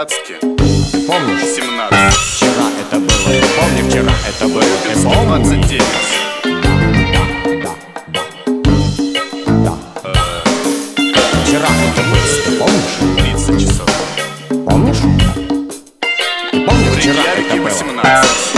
13-ки. Помнишь? 17. Вчера это было, ты помни, вчера это было, ты помни. 29. Вчера это было, ты помнишь? 30 часов. Помнишь? Ты помнишь, вчера это Рейкьявике было? 18.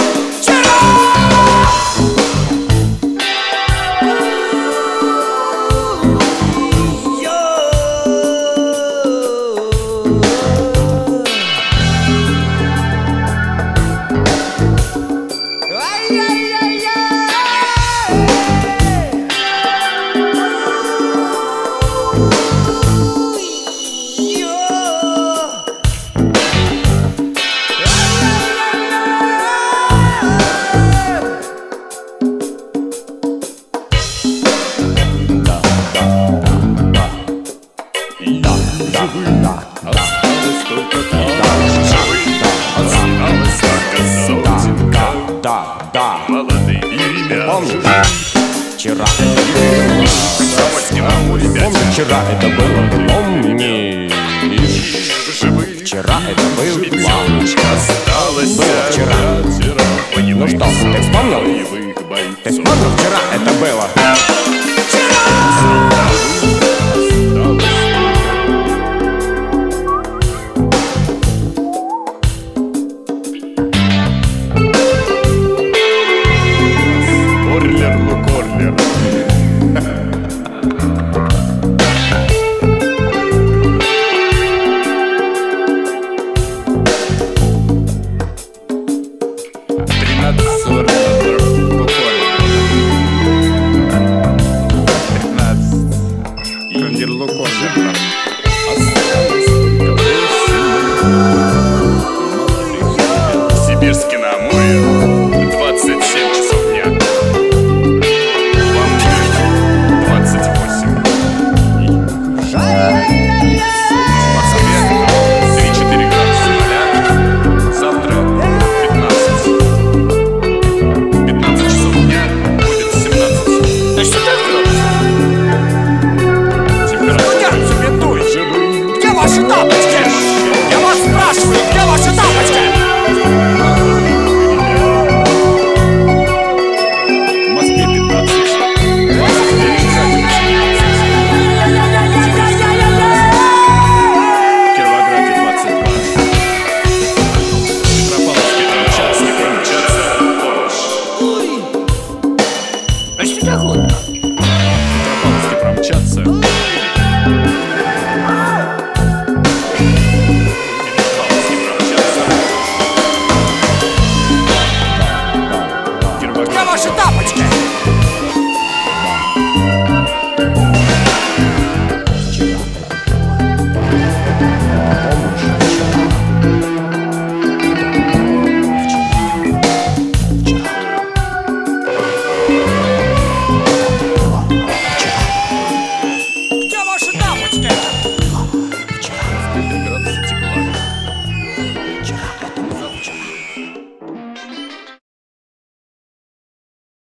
Осталось только Да. молодые ребята. Помнишь? Вчера это было. Помнишь, вчера это было, ты помнишь? Вчера это было. Осталось Было вчера. Ну что, ты вспомнил? Ты вспомнил, вчера это было? Корлер, ну корлер. Тринадцать 40.